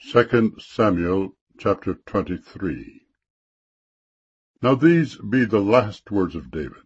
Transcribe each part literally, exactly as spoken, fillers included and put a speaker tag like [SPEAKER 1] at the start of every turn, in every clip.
[SPEAKER 1] Second Samuel chapter twenty-three. Now these be the last words of David.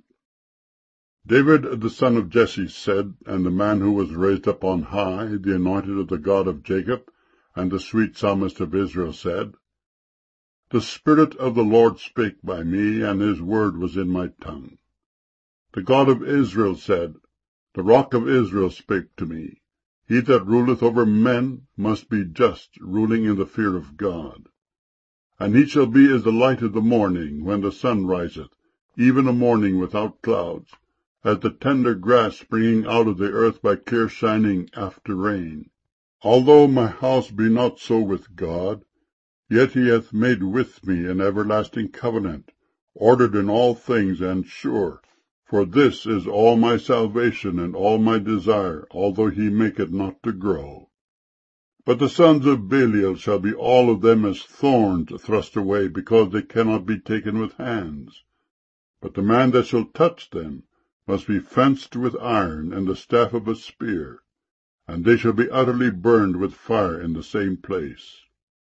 [SPEAKER 1] David the son of Jesse said, and the man who was raised up on high, the anointed of the God of Jacob, and the sweet psalmist of Israel said, The Spirit of the Lord spake by me, and his word was in my tongue. The God of Israel said, The Rock of Israel spake to me. He that ruleth over men must be just, ruling in the fear of God. And he shall be as the light of the morning, when the sun riseth, even a morning without clouds, as the tender grass springing out of the earth by clear shining after rain. Although my house be not so with God, yet he hath made with me an everlasting covenant, ordered in all things and sure. For this is all my salvation and all my desire, although he make it not to grow. But the sons of Belial shall be all of them as thorns thrust away, because they cannot be taken with hands. But the man that shall touch them must be fenced with iron and the staff of a spear, and they shall be utterly burned with fire in the same place.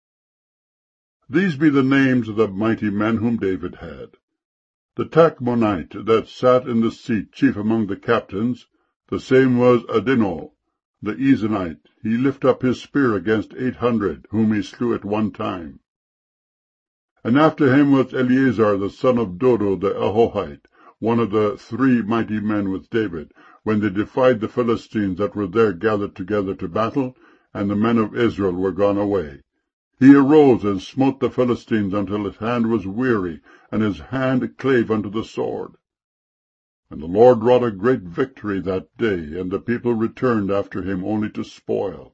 [SPEAKER 1] These be the names of the mighty men whom David had. The Tachmonite that sat in the seat, chief among the captains, the same was Adino, the Ezonite. He lift up his spear against eight hundred, whom he slew at one time. And after him was Eleazar the son of Dodo the Ahohite, one of the three mighty men with David, when they defied the Philistines that were there gathered together to battle, and the men of Israel were gone away. He arose and smote the Philistines until his hand was weary, and his hand clave unto the sword. And the Lord wrought a great victory that day, and the people returned after him only to spoil.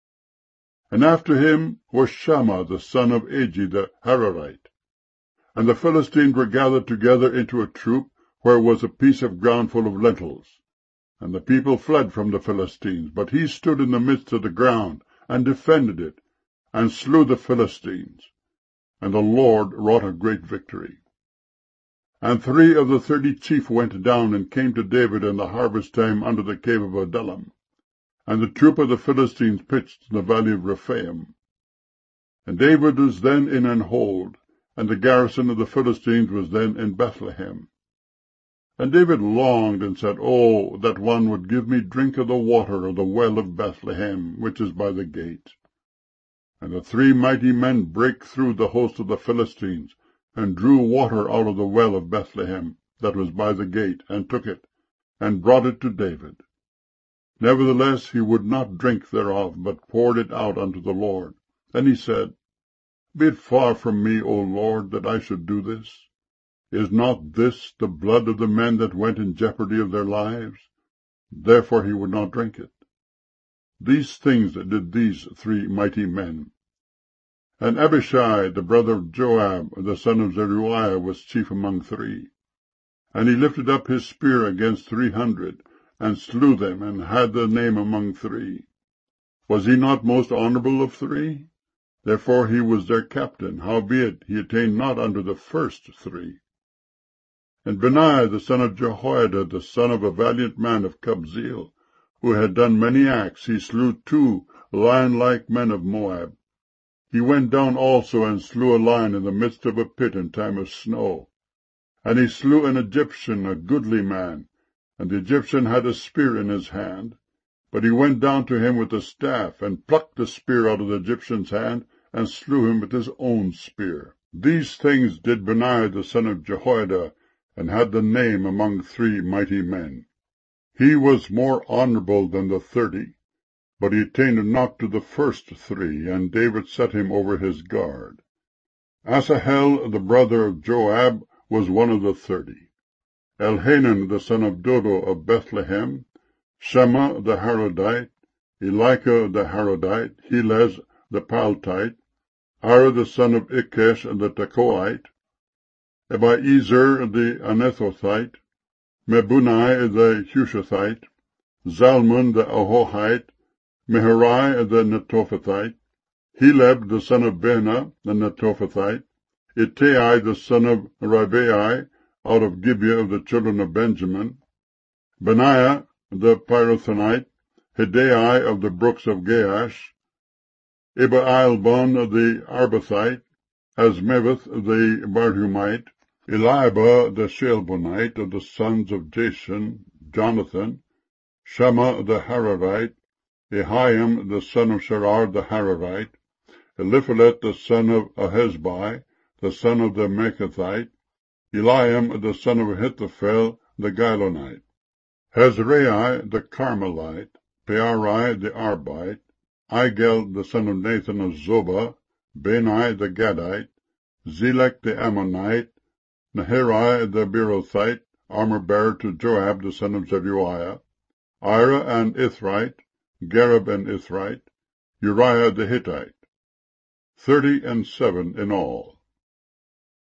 [SPEAKER 1] And after him was Shammah the son of Agi the Hararite. And the Philistines were gathered together into a troop, where was a piece of ground full of lentils. And the people fled from the Philistines, but he stood in the midst of the ground, and defended it, and slew the Philistines. And the Lord wrought a great victory. And three of the thirty chief went down, and came to David in the harvest time under the cave of Adullam. And the troop of the Philistines pitched in the valley of Rephaim. And David was then in an hold, and the garrison of the Philistines was then in Bethlehem. And David longed, and said, Oh, that one would give me drink of the water of the well of Bethlehem, which is by the gate. And the three mighty men brake through the host of the Philistines, and drew water out of the well of Bethlehem, that was by the gate, and took it, and brought it to David. Nevertheless he would not drink thereof, but poured it out unto the Lord. And he said, Be it far from me, O Lord, that I should do this. Is not this the blood of the men that went in jeopardy of their lives? Therefore he would not drink it. These things did these three mighty men. And Abishai, the brother of Joab, the son of Zeruiah, was chief among three. And he lifted up his spear against three hundred, and slew them, and had the name among three. Was he not most honorable of three? Therefore he was their captain, howbeit he attained not unto the first three. And Benaiah, the son of Jehoiada, the son of a valiant man of Kabzeel, who had done many acts, he slew two lion-like men of Moab. He went down also and slew a lion in the midst of a pit in time of snow. And he slew an Egyptian, a goodly man, and the Egyptian had a spear in his hand. But he went down to him with a staff, and plucked the spear out of the Egyptian's hand, and slew him with his own spear. These things did Benaiah the son of Jehoiada, and had the name among three mighty men. He was more honorable than the thirty, but he attained not to the first three, and David set him over his guard. Asahel, the brother of Joab, was one of the thirty. Elhanan, the son of Dodo of Bethlehem, Shema the Harodite, Elika the Harodite, Helez the Paltite, Ira the son of Ikesh the Tekoite, Ebiezer the Anethothite, Mebunai the Hushathite, Zalmon the Ahohite, Meharai the Netophathite, Heleb the son of Bena the Netophathite, Ittai the son of Ribai, out of Gibeah of the children of Benjamin, Benaiah the Pirathonite, Hidai of the brooks of Gaash, Ibaal-bon the Arbathite, Azmaveth the Barhumite, Eliab the Shalbonite, of the sons of Jason, Jonathan, Shema the Hararite, Ahiam the son of Sharar the Hararite, Eliphalet the son of Ahesbai, the son of the Mechathite, Eliam the son of Ahithophel the Gilonite, Hezrai the Carmelite, Pearai the Arbite, Igel the son of Nathan of Zobah, Bani the Gadite, Zelek the Ammonite, Nahirai the Beerothite, armor-bearer to Joab the son of Zeruiah, Ira and Ithrite, Gareb and Ithrite, Uriah the Hittite, thirty and seven in all.